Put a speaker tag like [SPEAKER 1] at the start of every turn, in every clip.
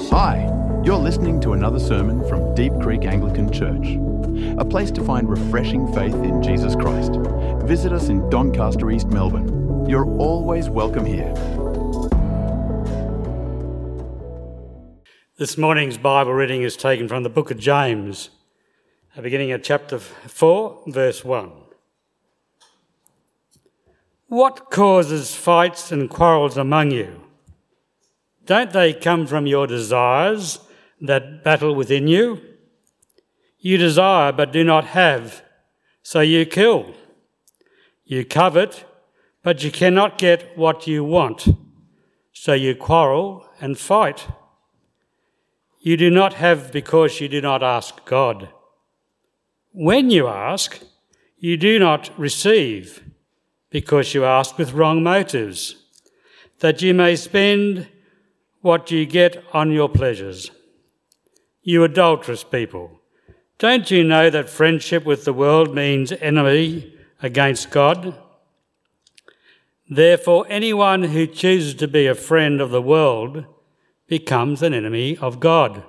[SPEAKER 1] Hi, you're listening to another sermon from Deep Creek Anglican Church, a place to find refreshing faith in Jesus Christ. Visit us in Doncaster, East Melbourne. You're always welcome here.
[SPEAKER 2] This morning's Bible reading is taken from the book of James, beginning at chapter 4, verse 1. What causes fights and quarrels among you? Don't they come from your desires that battle within you? You desire but do not have, so you kill. You covet, but you cannot get what you want, so you quarrel and fight. You do not have because you do not ask God. When you ask, you do not receive because you ask with wrong motives, that you may spend what you get on your pleasures. You adulterous people, don't you know that friendship with the world means enmity against God? Therefore, anyone who chooses to be a friend of the world becomes an enemy of God.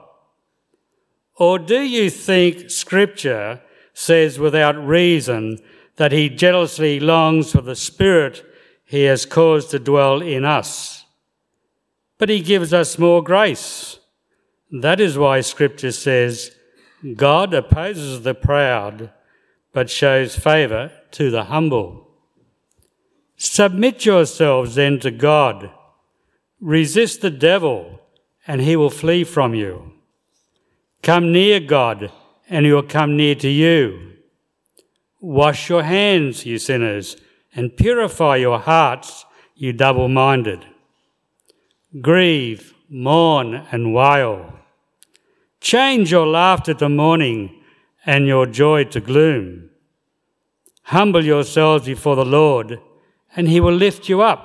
[SPEAKER 2] Or do you think Scripture says without reason that he jealously longs for the Spirit he has caused to dwell in us? But he gives us more grace. That is why Scripture says, God opposes the proud, but shows favour to the humble. Submit yourselves then to God. Resist the devil, and he will flee from you. Come near God, and he will come near to you. Wash your hands, you sinners, and purify your hearts, you double-minded. Grieve, mourn, and wail. Change your laughter to mourning and your joy to gloom. Humble yourselves before the Lord, and he will lift you up.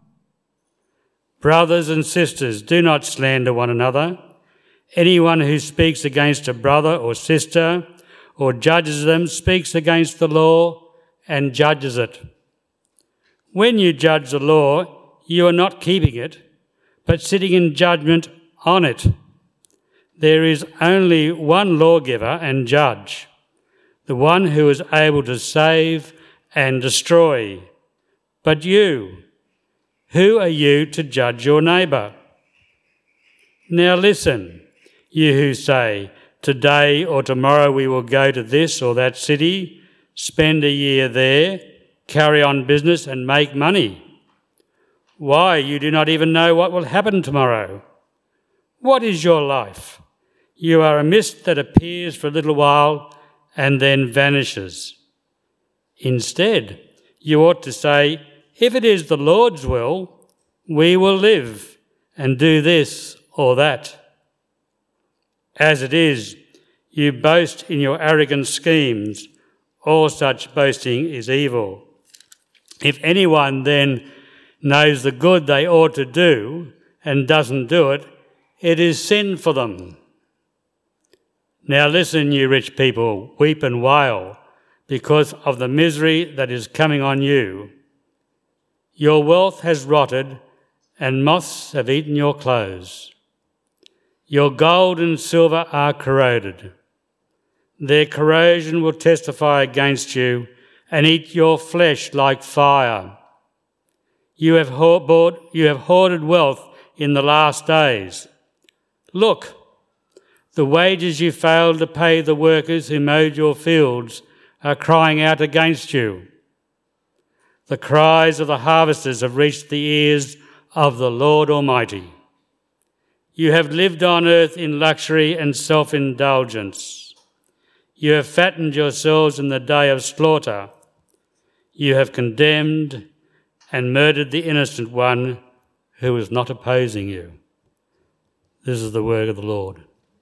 [SPEAKER 2] Brothers and sisters, do not slander one another. Anyone who speaks against a brother or sister or judges them speaks against the law and judges it. When you judge the law, you are not keeping it, but sitting in judgment on it. There is only one lawgiver and judge, the one who is able to save and destroy. But you, who are you to judge your neighbour? Now listen, you who say, today or tomorrow we will go to this or that city, spend a year there, carry on business and make money. Why, you do not even know what will happen tomorrow. What is your life? You are a mist that appears for a little while and then vanishes. Instead, you ought to say, if it is the Lord's will, we will live and do this or that. As it is, you boast in your arrogant schemes. All such boasting is evil. If anyone then knows the good they ought to do and doesn't do it, it is sin for them. Now listen, you rich people, weep and wail because of the misery that is coming on you. Your wealth has rotted and moths have eaten your clothes. Your gold and silver are corroded. Their corrosion will testify against you and eat your flesh like fire. You have hoarded wealth in the last days. Look, the wages you failed to pay the workers who mowed your fields are crying out against you. The cries of the harvesters have reached the ears of the Lord Almighty. You have lived on earth in luxury and self-indulgence. You have fattened yourselves in the day of slaughter. You have condemned and murdered the innocent one who was not opposing you. This is the word of the Lord.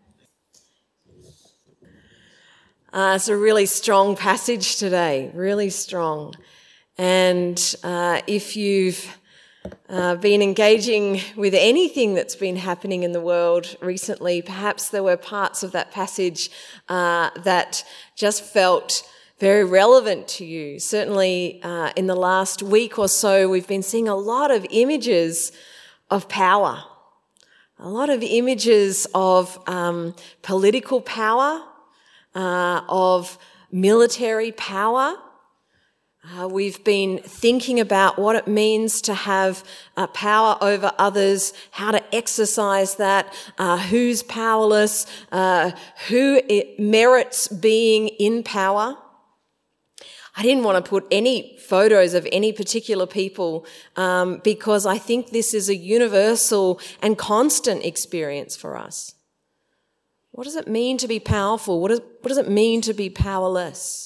[SPEAKER 3] It's a really strong passage today, really strong. And if you've been engaging with anything that's been happening in the world recently, perhaps there were parts of that passage that just felt very relevant to you. Certainly in the last week or so, we've been seeing a lot of images of power. a lot of images of political power, of military power. We've been thinking about what it means to have power over others, how to exercise that, who's powerless, who it merits being in power. I didn't want to put any photos of any particular people because I think this is a universal and constant experience for us. What does it mean to be powerful? What does it mean to be powerless?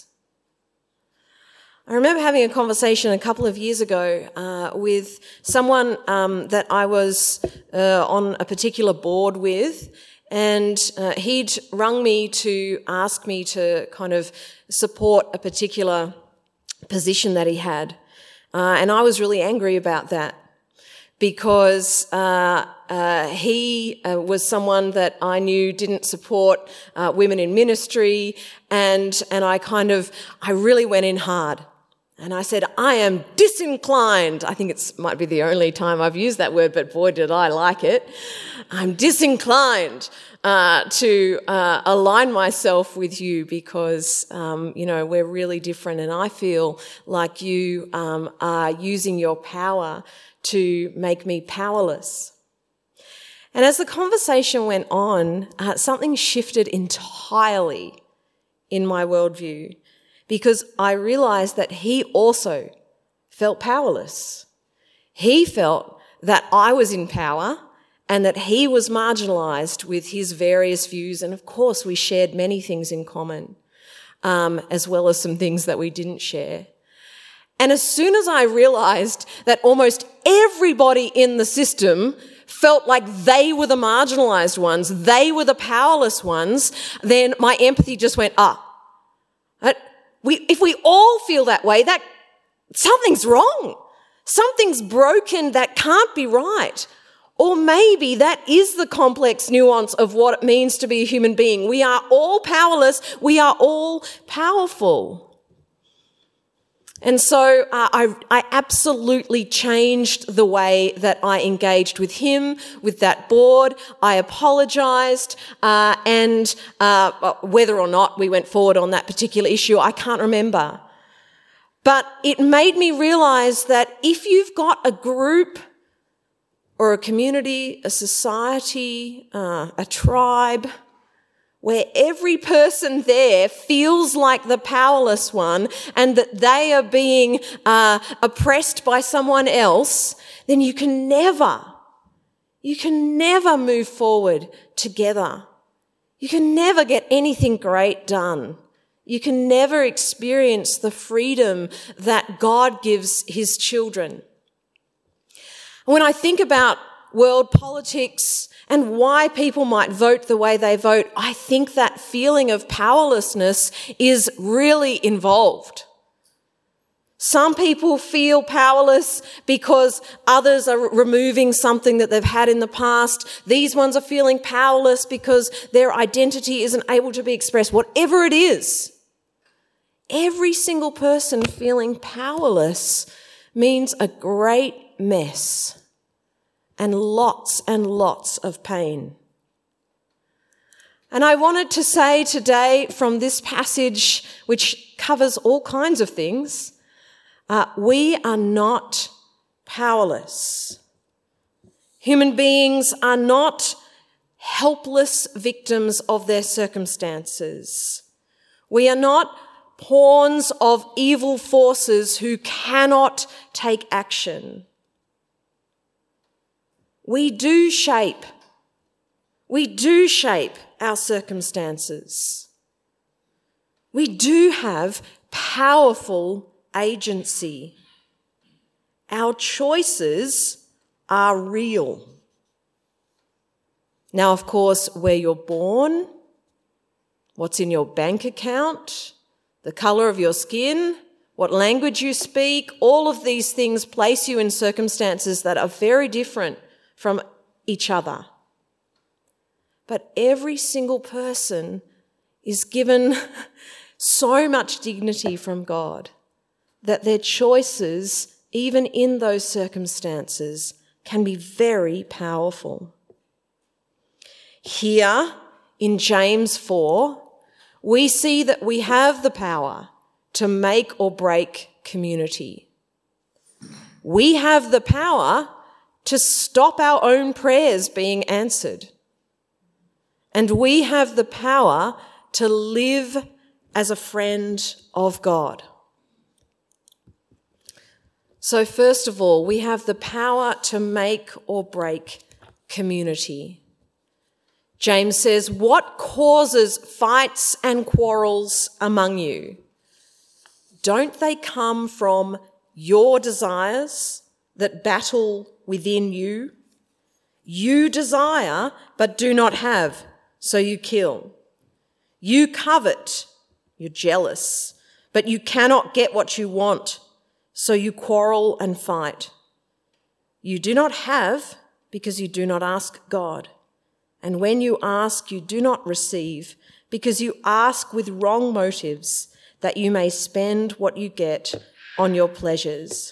[SPEAKER 3] I remember having a conversation a couple of years ago with someone that I was on a particular board with, and he'd rung me to ask me to kind of support a particular position that he had. And I was really angry about that because he was someone that I knew didn't support women in ministry, and I really went in hard. And I said, I am disinclined. I think it might be the only time I've used that word, but boy, did I like it. I'm disinclined to align myself with you because, we're really different, and I feel like you are using your power to make me powerless. And as the conversation went on, something shifted entirely in my worldview, because I realized that he also felt powerless. He felt that I was in power and that he was marginalized with his various views. And of course, we shared many things in common, as well as some things that we didn't share. And as soon as I realized that almost everybody in the system felt like they were the marginalized ones, they were the powerless ones, then my empathy just went, if we all feel that way, that something's wrong. Something's broken, that can't be right. Or maybe that is the complex nuance of what it means to be a human being. We are all powerless. We are all powerful. And so I absolutely changed the way that I engaged with him, with that board. I apologised, and whether or not we went forward on that particular issue, I can't remember. But it made me realise that if you've got a group or a community, a society, a tribe, where every person there feels like the powerless one and that they are being oppressed by someone else, then you can never move forward together. You can never get anything great done. You can never experience the freedom that God gives his children. When I think about world politics and why people might vote the way they vote, I think that feeling of powerlessness is really involved. Some people feel powerless because others are removing something that they've had in the past. These ones are feeling powerless because their identity isn't able to be expressed. Whatever it is, every single person feeling powerless means a great mess and lots of pain. And I wanted to say today from this passage, which covers all kinds of things, we are not powerless. Human beings are not helpless victims of their circumstances. We are not pawns of evil forces who cannot take action. We do shape our circumstances. We do have powerful agency. Our choices are real. Now, of course, where you're born, what's in your bank account, the colour of your skin, what language you speak, all of these things place you in circumstances that are very different from each other. But every single person is given so much dignity from God that their choices, even in those circumstances, can be very powerful. Here in James 4, we see that we have the power to make or break community. We have the power to stop our own prayers being answered. And we have the power to live as a friend of God. So first of all, we have the power to make or break community. James says, what causes fights and quarrels among you? Don't they come from your desires that battle within you? You desire, but do not have, so you kill. You covet, you're jealous, but you cannot get what you want, so you quarrel and fight. You do not have because you do not ask God. And when you ask, you do not receive because you ask with wrong motives, that you may spend what you get on your pleasures.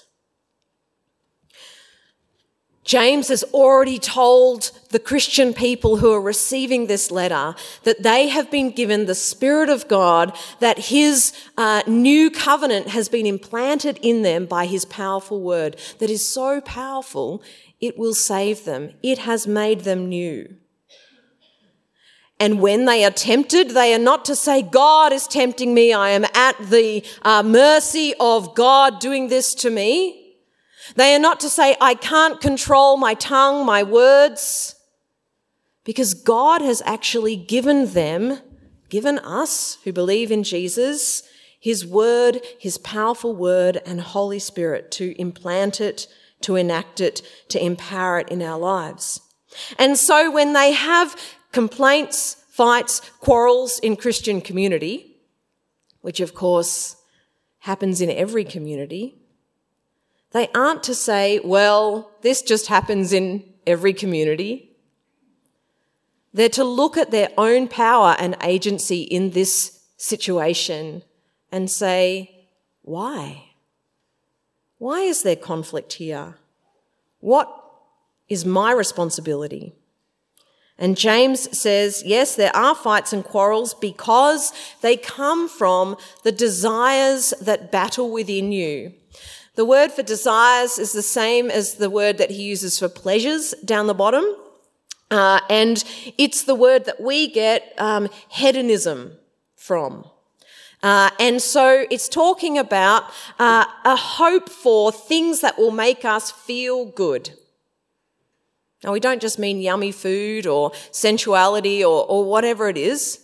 [SPEAKER 3] James has already told the Christian people who are receiving this letter that they have been given the Spirit of God, that his new covenant has been implanted in them by his powerful word that is so powerful it will save them. It has made them new. And when they are tempted, they are not to say, God is tempting me, I am at the mercy of God doing this to me. They are not to say, I can't control my tongue, my words, because God has actually given us who believe in Jesus, his word, his powerful word and Holy Spirit to implant it, to enact it, to empower it in our lives. And so when they have complaints, fights, quarrels in Christian community, which of course happens in every community, they aren't to say, well, this just happens in every community. They're to look at their own power and agency in this situation and say, why? Why is there conflict here? What is my responsibility? And James says, yes, there are fights and quarrels because they come from the desires that battle within you. The word for desires is the same as the word that he uses for pleasures down the bottom. And it's the word that we get hedonism from. And so it's talking about a hope for things that will make us feel good. Now, we don't just mean yummy food or sensuality or whatever it is.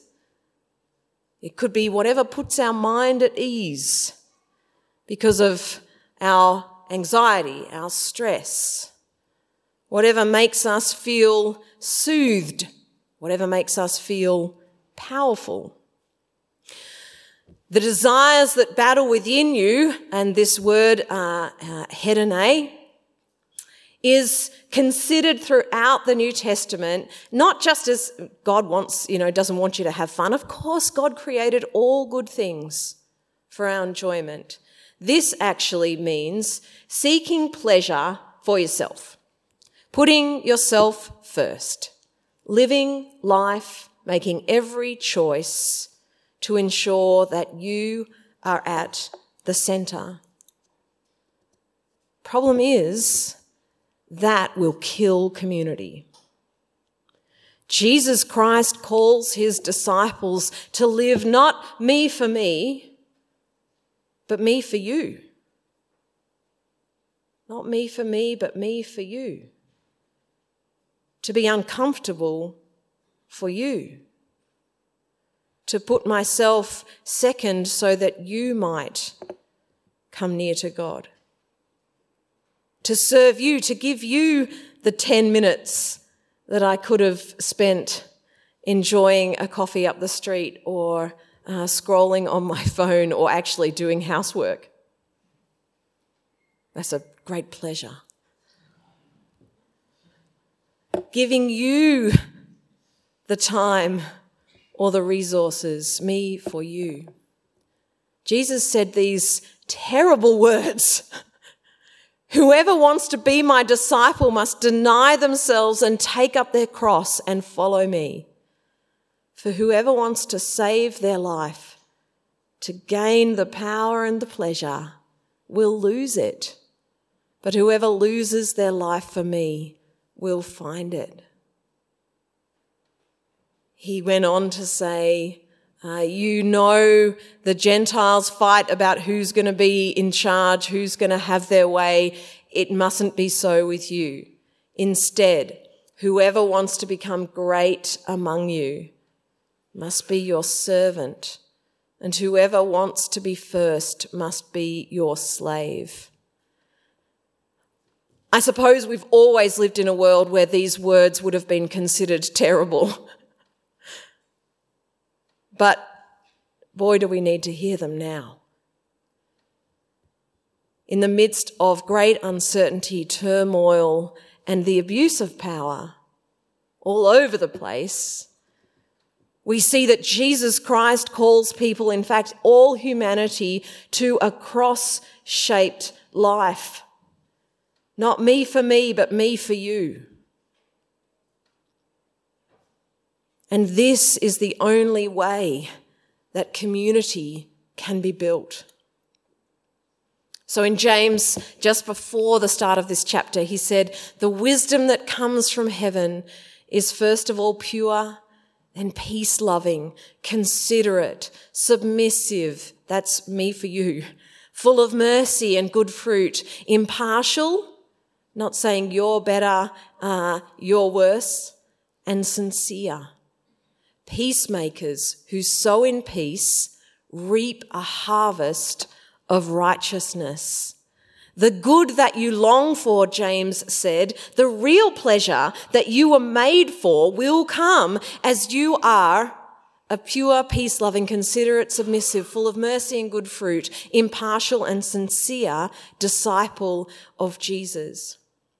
[SPEAKER 3] It could be whatever puts our mind at ease because of our anxiety, our stress, whatever makes us feel soothed, whatever makes us feel powerful. The desires that battle within you, and this word hedone, is considered throughout the New Testament, not just as God wants, doesn't want you to have fun. Of course, God created all good things for our enjoyment. This actually means seeking pleasure for yourself, putting yourself first, living life, making every choice to ensure that you are at the centre. Problem is, that will kill community. Jesus Christ calls his disciples to live not me for me, but me for you. Not me for me, but me for you. To be uncomfortable for you. To put myself second so that you might come near to God. To serve you, to give you the 10 minutes that I could have spent enjoying a coffee up the street or scrolling on my phone or actually doing housework. That's a great pleasure. Giving you the time or the resources, me for you. Jesus said these terrible words. Whoever wants to be my disciple must deny themselves and take up their cross and follow me. For whoever wants to save their life, to gain the power and the pleasure, will lose it. But whoever loses their life for me will find it. He went on to say, you know the Gentiles fight about who's going to be in charge, who's going to have their way. It mustn't be so with you. Instead, whoever wants to become great among you must be your servant, and whoever wants to be first must be your slave. I suppose we've always lived in a world where these words would have been considered terrible. But boy, do we need to hear them now. In the midst of great uncertainty, turmoil, and the abuse of power all over the place, we see that Jesus Christ calls people, in fact, all humanity, to a cross-shaped life. Not me for me, but me for you. And this is the only way that community can be built. So in James, just before the start of this chapter, he said, the wisdom that comes from heaven is first of all pure, then peace-loving, considerate, submissive, that's me for you, full of mercy and good fruit, impartial, not saying you're better, you're worse, and sincere. Peacemakers who sow in peace reap a harvest of righteousness. The good that you long for, James said, the real pleasure that you were made for will come as you are a pure, peace-loving, considerate, submissive, full of mercy and good fruit, impartial and sincere disciple of Jesus.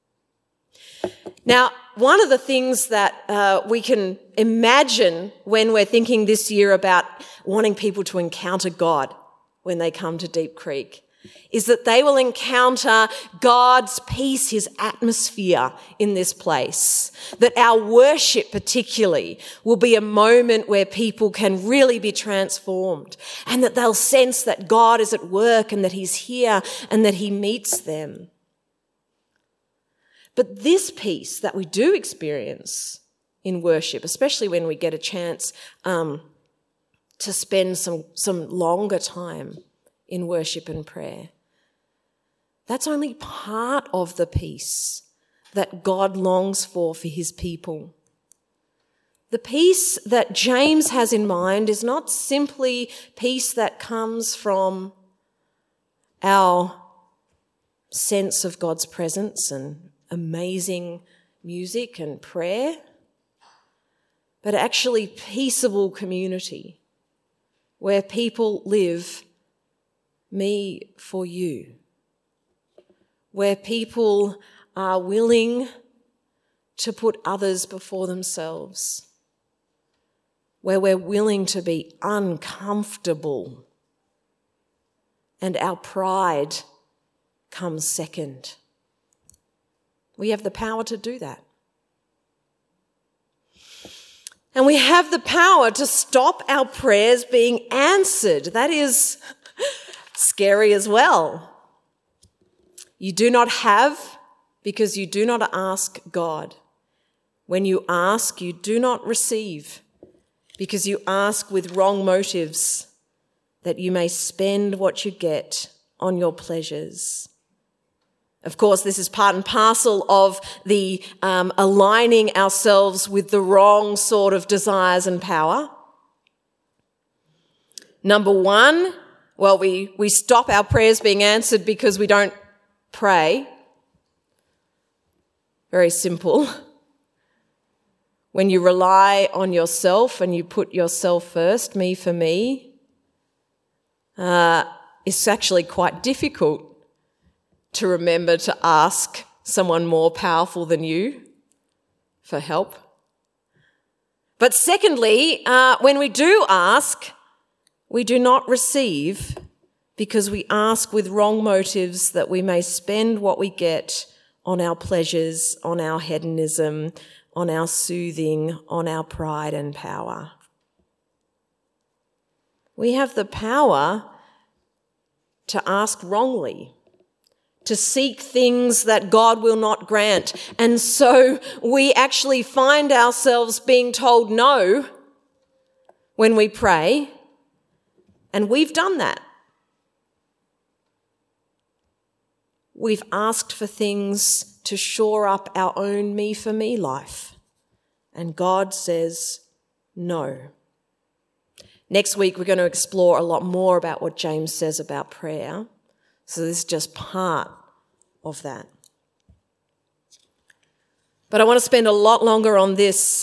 [SPEAKER 3] Now, one of the things that we can imagine when we're thinking this year about wanting people to encounter God when they come to Deep Creek is that they will encounter God's peace, his atmosphere in this place. That our worship particularly will be a moment where people can really be transformed, and that they'll sense that God is at work and that he's here and that he meets them. But this peace that we do experience in worship, especially when we get a chance to spend some longer time in worship and prayer, that's only part of the peace that God longs for his people. The peace that James has in mind is not simply peace that comes from our sense of God's presence and amazing music and prayer, but actually peaceable community where people live me for you, where people are willing to put others before themselves, where we're willing to be uncomfortable and our pride comes second. We have the power to do that. And we have the power to stop our prayers being answered. That is scary as well. You do not have because you do not ask God. When you ask, you do not receive because you ask with wrong motives, that you may spend what you get on your pleasures. Of course, this is part and parcel of the aligning ourselves with the wrong sort of desires and power. Number one, well, we stop our prayers being answered because we don't pray. Very simple. When you rely on yourself and you put yourself first, me for me, it's actually quite difficult to remember to ask someone more powerful than you for help. But secondly, when we do ask, we do not receive because we ask with wrong motives that we may spend what we get on our pleasures, on our hedonism, on our soothing, on our pride and power. We have the power to ask wrongly, to seek things that God will not grant. And so we actually find ourselves being told no when we pray, and we've done that. We've asked for things to shore up our own me-for-me life, and God says no. Next week, we're going to explore a lot more about what James says about prayer. So this is just part of that. But I want to spend a lot longer on this.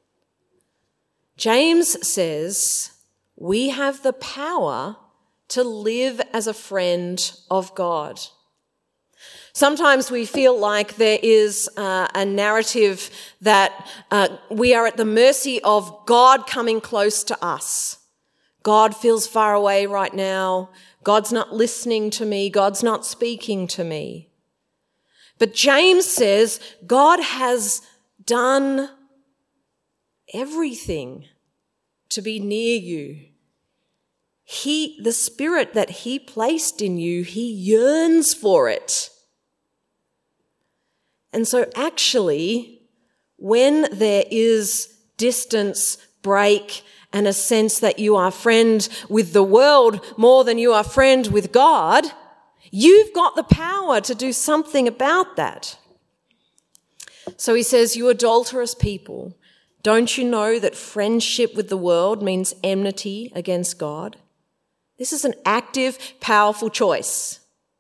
[SPEAKER 3] James says we have the power to live as a friend of God. Sometimes we feel like there is a narrative that we are at the mercy of God coming close to us. God feels far away right now. God's not listening to me. God's not speaking to me. But James says God has done everything to be near you. The Spirit that He placed in you, He yearns for it. And so actually, when there is distance, break, and a sense that you are friend with the world more than you are friend with God, you've got the power to do something about that. So he says, you adulterous people, don't you know that friendship with the world means enmity against God? This is an active, powerful choice.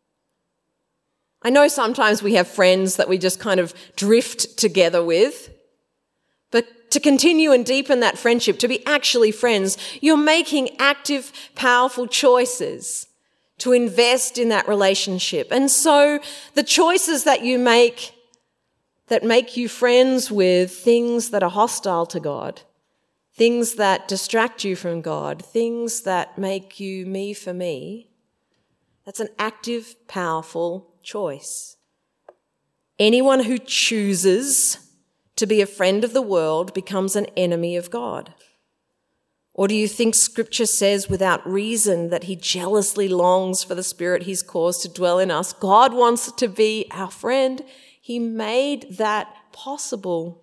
[SPEAKER 3] I know sometimes we have friends that we just kind of drift together with, but to continue and deepen that friendship, to be actually friends, you're making active, powerful choices to invest in that relationship. And so the choices that you make that make you friends with things that are hostile to God, things that distract you from God, things that make you me for me, that's an active, powerful choice. Anyone who chooses to be a friend of the world becomes an enemy of God. Or do you think Scripture says without reason that He jealously longs for the Spirit He's caused to dwell in us? God wants to be our friend. He made that possible.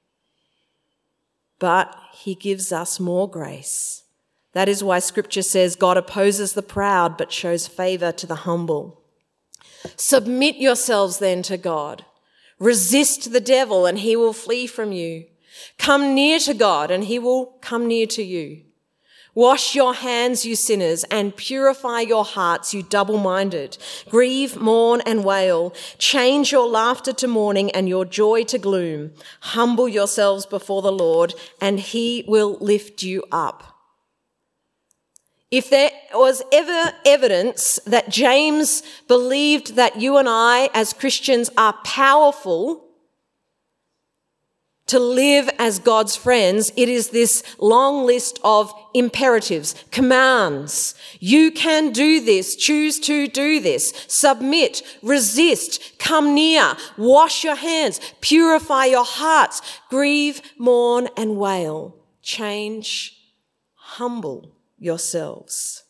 [SPEAKER 3] But He gives us more grace. That is why Scripture says God opposes the proud but shows favor to the humble. Submit yourselves then to God. Resist the devil and he will flee from you. Come near to God and He will come near to you. Wash your hands, you sinners, and purify your hearts, you double-minded. Grieve, mourn, and wail. Change your laughter to mourning and your joy to gloom. Humble yourselves before the Lord, and He will lift you up. If there was ever evidence that James believed that you and I as Christians are powerful to live as God's friends, it is this long list of imperatives, commands. You can do this, choose to do this, submit, resist, come near, wash your hands, purify your hearts, grieve, mourn, and wail. Change, humble yourselves.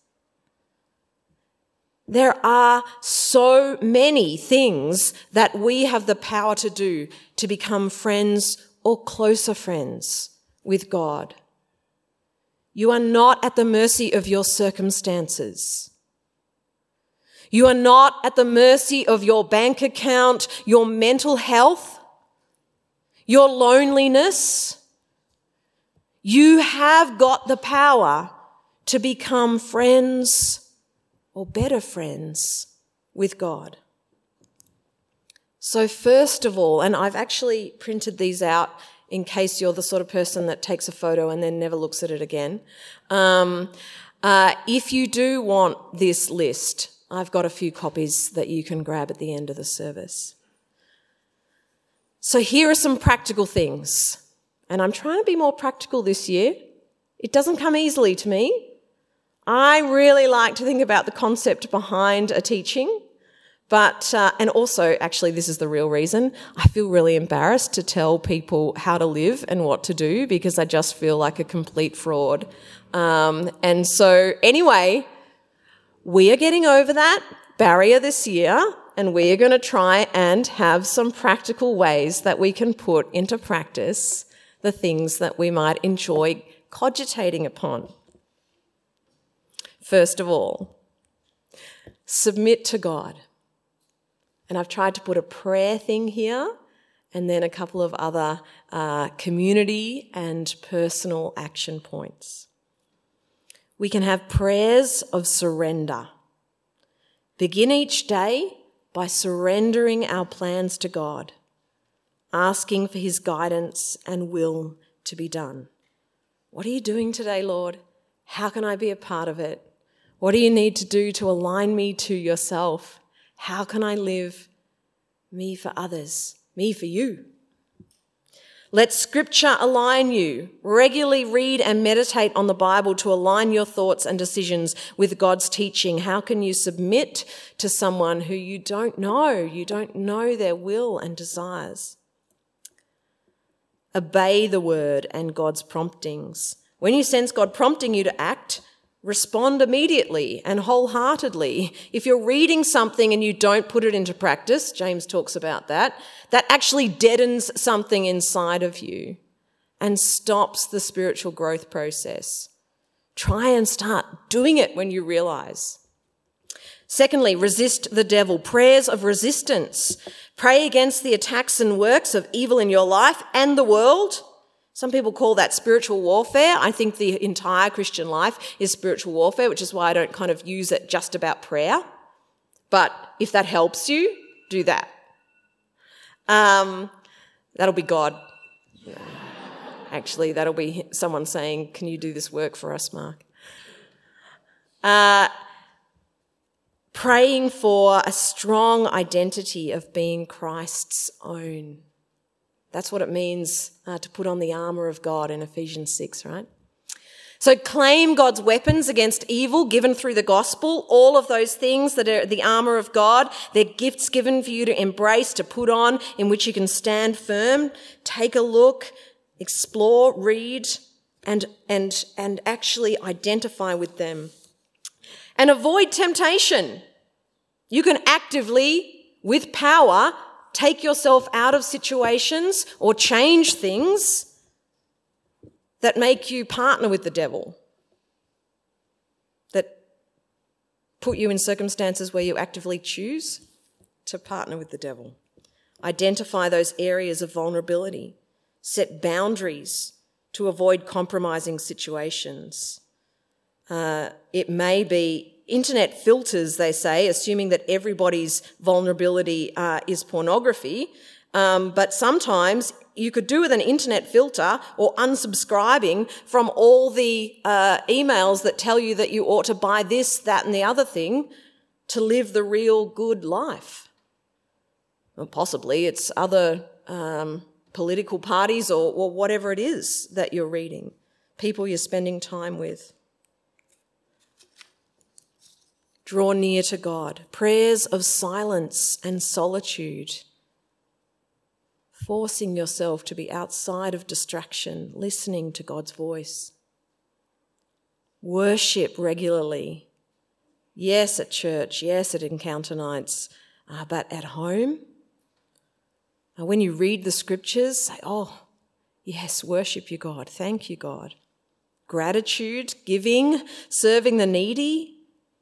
[SPEAKER 3] There are so many things that we have the power to do to become friends or closer friends with God. You are not at the mercy of your circumstances. You are not at the mercy of your bank account, your mental health, your loneliness. You have got the power to become friends or better friends with God. So first of all, and I've actually printed these out in case you're the sort of person that takes a photo and then never looks at it again. If you do want this list, I've got a few copies that you can grab at the end of the service. So here are some practical things. And I'm trying to be more practical this year. It doesn't come easily to me. I really like to think about the concept behind a teaching, but, and also, actually, this is the real reason, I feel really embarrassed to tell people how to live and what to do because I just feel like a complete fraud. And so, anyway, we are getting over that barrier this year, and we are going to try and have some practical ways that we can put into practice the things that we might enjoy cogitating upon. First of all, submit to God. And I've tried to put a prayer thing here and then a couple of other community and personal action points. We can have prayers of surrender. Begin each day by surrendering our plans to God, asking for his guidance and will to be done. What are you doing today, Lord? How can I be a part of it? What do you need to do to align me to yourself? How can I live me for others, me for you? Let Scripture align you. Regularly read and meditate on the Bible to align your thoughts and decisions with God's teaching. How can you submit to someone who you don't know? You don't know their will and desires. Obey the word and God's promptings. When you sense God prompting you to act, respond immediately and wholeheartedly. If you're reading something and you don't put it into practice, James talks about that actually deadens something inside of you and stops the spiritual growth process. Try and start doing it when you realize. Secondly, resist the devil. Prayers of resistance. Pray against the attacks and works of evil in your life and the world. Some people call that spiritual warfare. I think the entire Christian life is spiritual warfare, which is why I don't kind of use it just about prayer. But if that helps you, do that. That'll be God. Actually, that'll be someone saying, can you do this work for us, Mark? Praying for a strong identity of being Christ's own. That's what it means to put on the armour of God in Ephesians 6, right? So claim God's weapons against evil given through the gospel, all of those things that are the armour of God. They're gifts given for you to embrace, to put on, in which you can stand firm. Take a look, explore, read, and actually identify with them. And avoid temptation. You can actively, with power, take yourself out of situations or change things that make you partner with the devil, that put you in circumstances where you actively choose to partner with the devil. Identify those areas of vulnerability. Set boundaries to avoid compromising situations. It may be internet filters, they say, assuming that everybody's vulnerability is pornography. But sometimes you could do with an internet filter or unsubscribing from all the emails that tell you that you ought to buy this, that, and the other thing to live the real good life. Or possibly it's other political parties or whatever it is that you're reading, people you're spending time with. Draw near to God. Prayers of silence and solitude. Forcing yourself to be outside of distraction, listening to God's voice. Worship regularly. Yes, at church. Yes, at encounter nights. But at home, when you read the scriptures, say, oh, yes, worship you, God. Thank you, God. Gratitude, giving, serving the needy.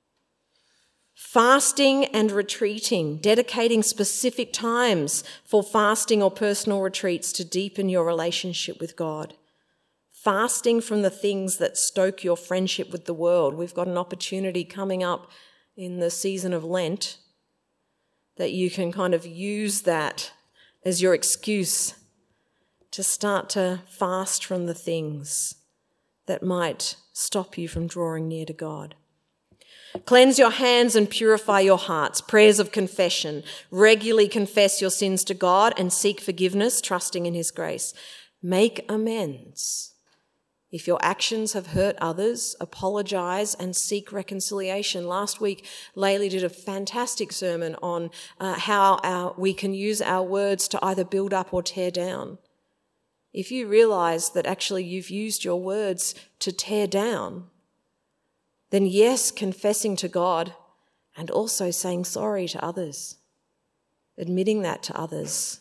[SPEAKER 3] Fasting and retreating, dedicating specific times for fasting or personal retreats to deepen your relationship with God. Fasting from the things that stoke your friendship with the world. We've got an opportunity coming up in the season of Lent that you can kind of use that as your excuse to start to fast from the things that might stop you from drawing near to God. Cleanse your hands and purify your hearts. Prayers of confession. Regularly confess your sins to God and seek forgiveness, trusting in his grace. Make amends. If your actions have hurt others, apologise and seek reconciliation. Last week, Laylee did a fantastic sermon on how we can use our words to either build up or tear down. If you realise that actually you've used your words to tear down, then yes, confessing to God and also saying sorry to others, admitting that to others,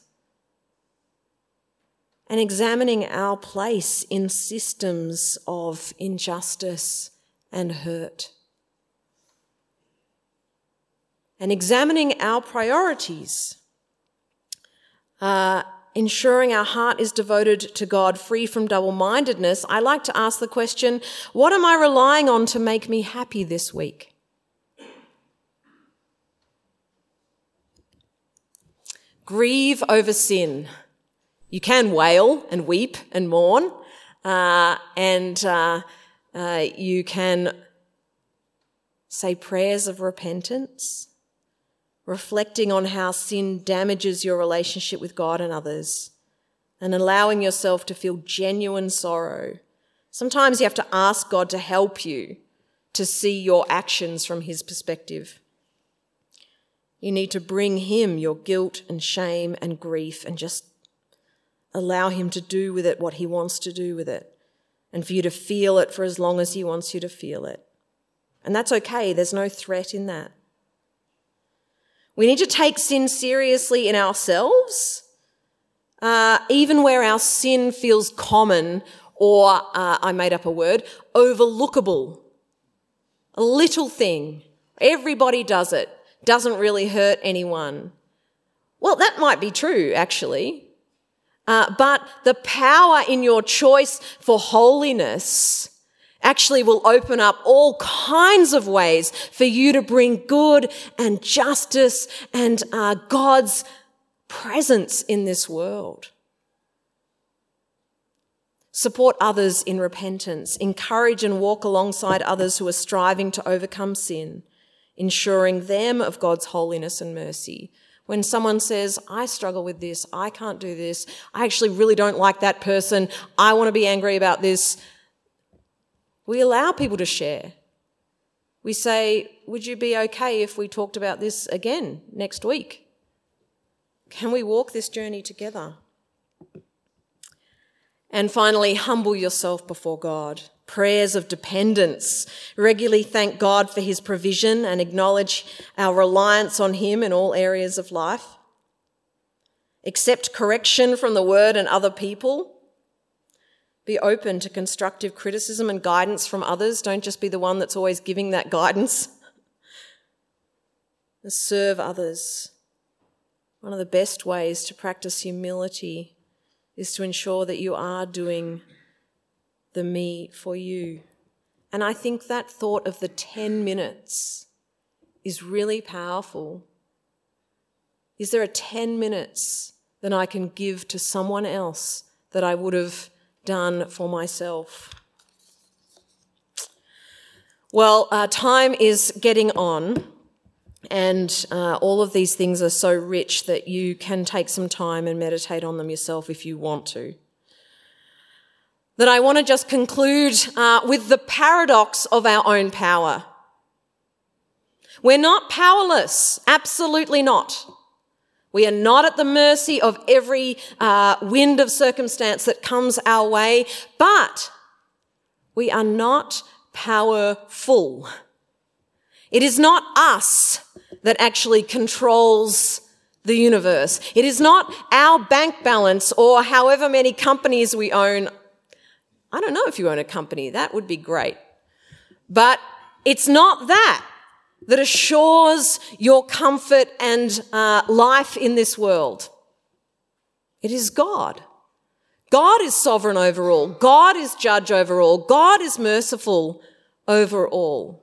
[SPEAKER 3] and examining our place in systems of injustice and hurt. And examining our priorities, ensuring our heart is devoted to God, free from double-mindedness. I like to ask the question, what am I relying on to make me happy this week? Grieve over sin. You can wail and weep and mourn, and you can say prayers of repentance, reflecting on how sin damages your relationship with God and others, and allowing yourself to feel genuine sorrow. Sometimes you have to ask God to help you to see your actions from his perspective. You need to bring him your guilt and shame and grief and just allow him to do with it what he wants to do with it, and for you to feel it for as long as he wants you to feel it. And that's okay. There's no threat in that. We need to take sin seriously in ourselves, even where our sin feels common or, I made up a word, overlookable. A little thing. Everybody does it. Doesn't really hurt anyone. Well, that might be true, actually. But the power in your choice for holiness actually will open up all kinds of ways for you to bring good and justice and God's presence in this world. Support others in repentance. Encourage and walk alongside others who are striving to overcome sin, ensuring them of God's holiness and mercy. When someone says, I struggle with this, I can't do this, I actually really don't like that person, I want to be angry about this, we allow people to share. We say, would you be okay if we talked about this again next week? Can we walk this journey together? And finally, humble yourself before God. Prayers of dependence. Regularly thank God for his provision and acknowledge our reliance on him in all areas of life. Accept correction from the word and other people. Be open to constructive criticism and guidance from others. Don't just be the one that's always giving that guidance. And serve others. One of the best ways to practice humility is to ensure that you are doing the me for you. And I think that thought of the 10 minutes is really powerful. Is there a 10 minutes that I can give to someone else that I would have done for myself? Well, time is getting on, and all of these things are so rich that you can take some time and meditate on them yourself if you want to. That I want to just conclude with the paradox of our own power. We're not powerless, absolutely not. We are not at the mercy of every wind of circumstance that comes our way, but we are not powerful. It is not us that actually controls the universe. It is not our bank balance or however many companies we own. I don't know if you own a company. That would be great. But it's not that assures your comfort and life in this world. It is God. God is sovereign over all. God is judge over all. God is merciful over all.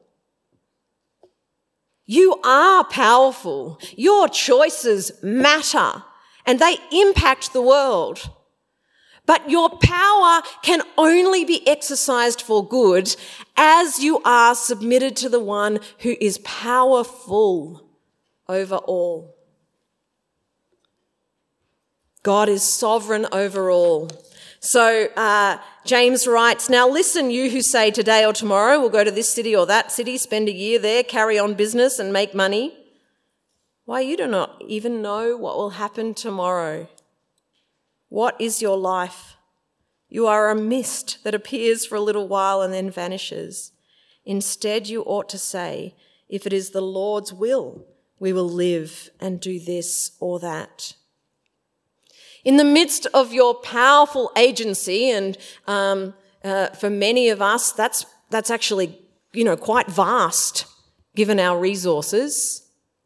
[SPEAKER 3] You are powerful. Your choices matter and they impact the world. But your power can only be exercised for good as you are submitted to the one who is powerful over all. God is sovereign over all. So James writes, "Now listen, you who say today or tomorrow we'll go to this city or that city, spend a year there, carry on business and make money. Why, you do not even know what will happen tomorrow. What is your life? You are a mist that appears for a little while and then vanishes. Instead, you ought to say, if it is the Lord's will, we will live and do this or that." In the midst of your powerful agency, and for many of us, that's actually, quite vast, given our resources,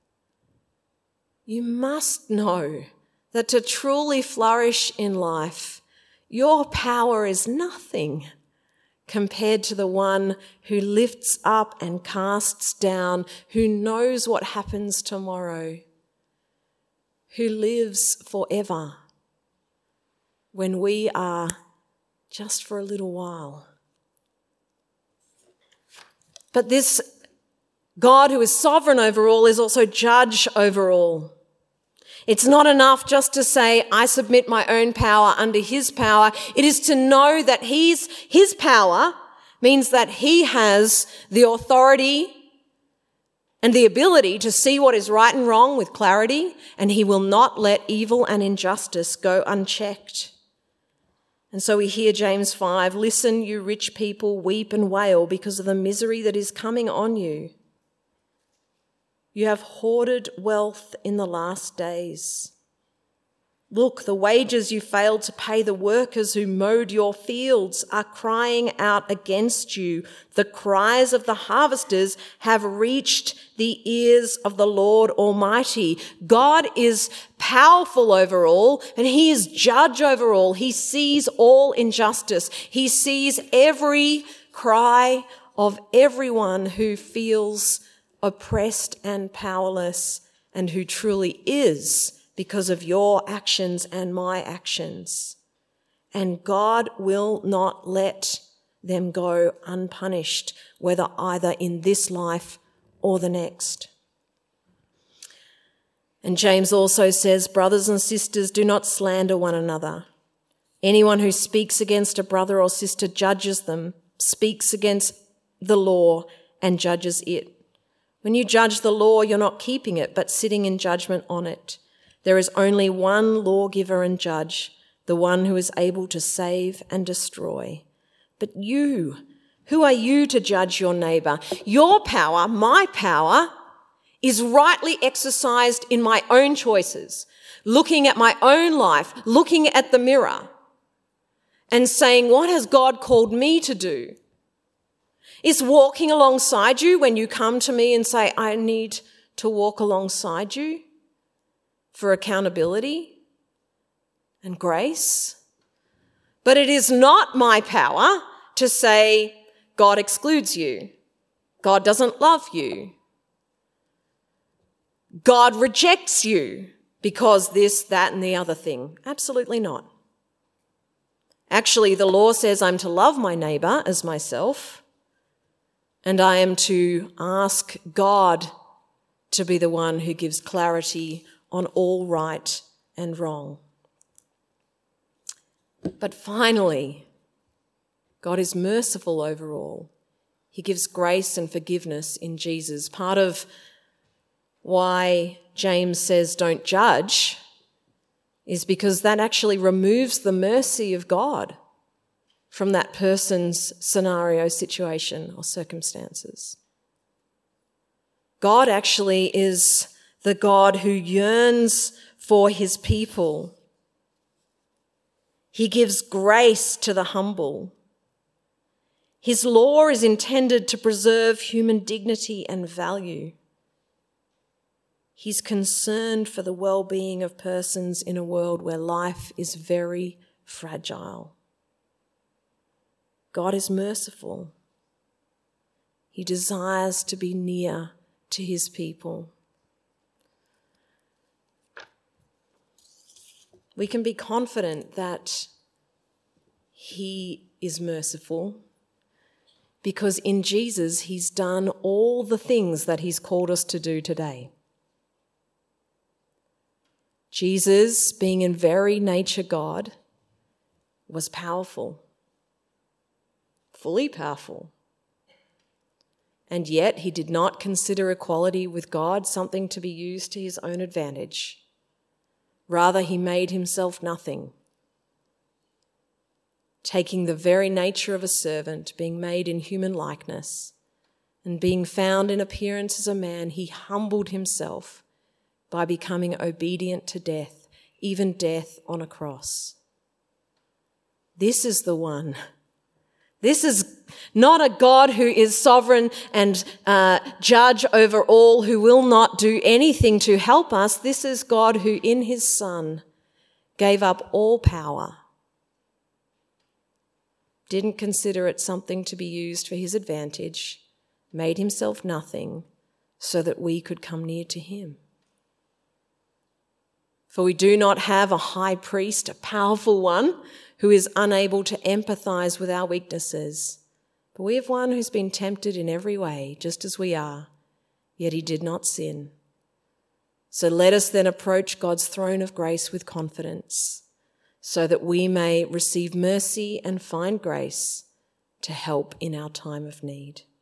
[SPEAKER 3] you must know that to truly flourish in life, your power is nothing compared to the one who lifts up and casts down, who knows what happens tomorrow, who lives forever, when we are just for a little while. But this God who is sovereign over all is also judge over all. It's not enough just to say, I submit my own power under his power. It is to know that his power means that he has the authority and the ability to see what is right and wrong with clarity, and he will not let evil and injustice go unchecked. And so we hear James 5, "Listen, you rich people, weep and wail because of the misery that is coming on you. You have hoarded wealth in the last days. Look, the wages you failed to pay the workers who mowed your fields are crying out against you. The cries of the harvesters have reached the ears of the Lord Almighty." God is powerful over all, and he is judge over all. He sees all injustice. He sees every cry of everyone who feels oppressed and powerless, and who truly is because of your actions and my actions. And God will not let them go unpunished, whether either in this life or the next. And James also says, "Brothers and sisters, do not slander one another. Anyone who speaks against a brother or sister judges them, speaks against the law and judges it. When you judge the law, you're not keeping it, but sitting in judgment on it. There is only one lawgiver and judge, the one who is able to save and destroy. But you, who are you to judge your neighbour? Your power, my power, is rightly exercised in my own choices, looking at my own life, looking at the mirror, and saying, what has God called me to do? Is walking alongside you when you come to me and say, I need to walk alongside you for accountability and grace. But it is not my power to say, God excludes you. God doesn't love you. God rejects you because this, that, and the other thing. Absolutely not. Actually, the law says I'm to love my neighbour as myself, and I am to ask God to be the one who gives clarity on all right and wrong. But finally, God is merciful over all. He gives grace and forgiveness in Jesus. Part of why James says don't judge is because that actually removes the mercy of God from that person's scenario, situation, or circumstances. God actually is the God who yearns for his people. He gives grace to the humble. His law is intended to preserve human dignity and value. He's concerned for the well-being of persons in a world where life is very fragile. God is merciful. He desires to be near to his people. We can be confident that he is merciful because in Jesus he's done all the things that he's called us to do today. Jesus, being in very nature God, was powerful, fully powerful. And yet he did not consider equality with God something to be used to his own advantage. Rather, he made himself nothing, taking the very nature of a servant, being made in human likeness, and being found in appearance as a man, he humbled himself by becoming obedient to death, even death on a cross. This is the one. This is not a God who is sovereign and judge over all, who will not do anything to help us. This is God who in his Son gave up all power, didn't consider it something to be used for his advantage, made himself nothing so that we could come near to him. For we do not have a high priest, a powerful one, who is unable to empathize with our weaknesses. But we have one who's been tempted in every way, just as we are, yet he did not sin. So let us then approach God's throne of grace with confidence, so that we may receive mercy and find grace to help in our time of need.